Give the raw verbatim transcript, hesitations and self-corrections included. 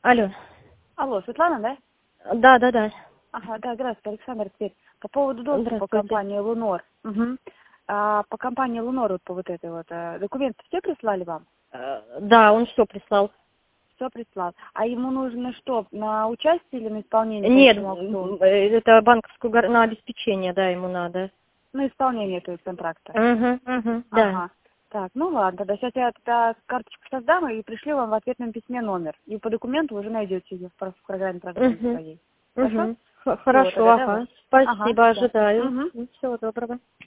Алло. Алло, Светлана, да? Да, да, да. Ага, да, здравствуйте, Александр теперь. По поводу доступа по Здравствуйте. компании Лунор. Угу. А, по компании Лунор, вот по вот этой вот, а, документы все прислали вам? Э, Да, он что прислал? Все прислал. А ему нужно что, на участие или на исполнение по Нет, этому аукциону? э, это банковскую гар- на обеспечение, да, ему надо. На исполнение, то есть контракта. Угу, угу, да. Ага. Так, ну ладно, тогда сейчас я тогда карточку создам и пришлю вам в ответном письме номер. И по документу вы уже найдете ее в про- в программе программы Угу, своей. Хорошо? угу. Все, Хорошо, тогда давай. ага. Ага, Спасибо, да. ожидаю. Угу. Всего доброго.